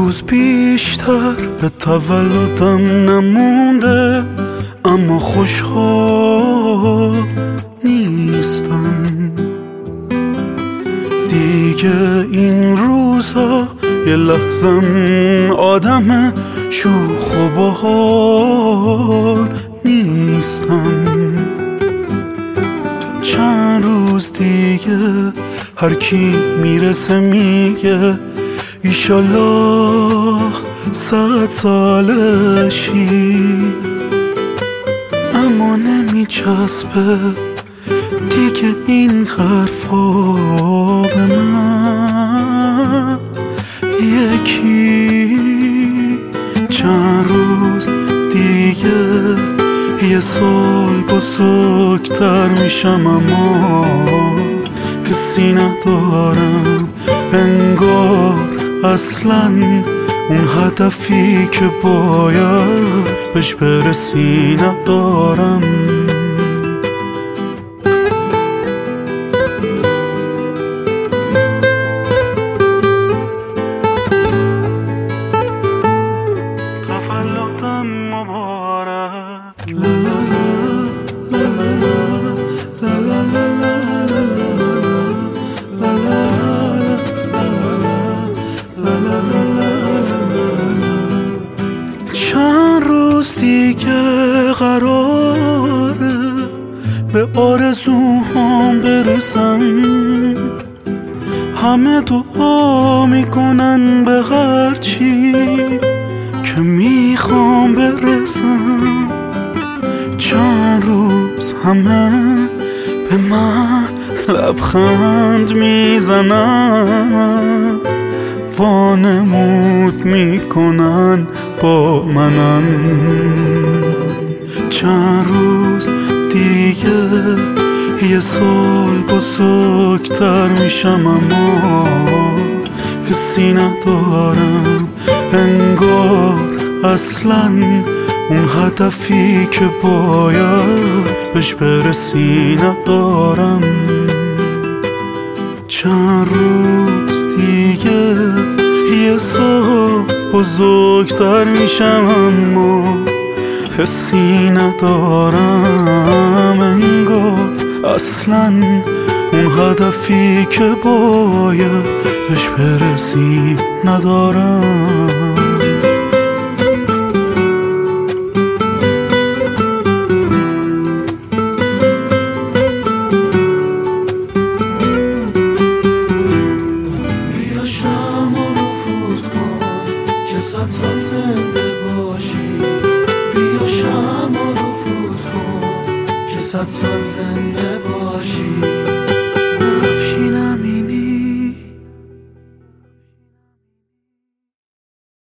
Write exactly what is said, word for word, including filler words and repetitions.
روز بیشتر به تولدم نمونده، اما خوشحال نیستم دیگه. این روزا یه لحظم آدم شوخ و باحال نیستم. چند روز دیگه هر کی میرسه میگه ایشالله صد سالشی، اما نمیچسبه دیگه این حرفا به من. یکی چند روز دیگه یه سال بزرگتر میشم، اما حسی ندارم انگار اصلاً اون هدفی که باید بهش برسی ندارم. تولدم مبارک. لا لا لا لا لا لا لا لا لا لا. چند روز دیگه قراره به آرزوهام برسم، همه دعا میکنن به هر چی که میخوام برسم. چند روز همه به من لبخند میزنن، وانمود میکنن با منم. چند روز دیگه یه سال بزرگتر میشم، اما حسی ندارم انگار اصلاً اون هدفی که باید بهش برسی ندارم. چند روز دیگه یه سال بزرگتر میشم، اما حسی ندارم انگار اصلاً اون هدفی که باید بهش برسی ندارم. صد سال زنده باشی، بیا شمع رو فوت کن که صد سال زنده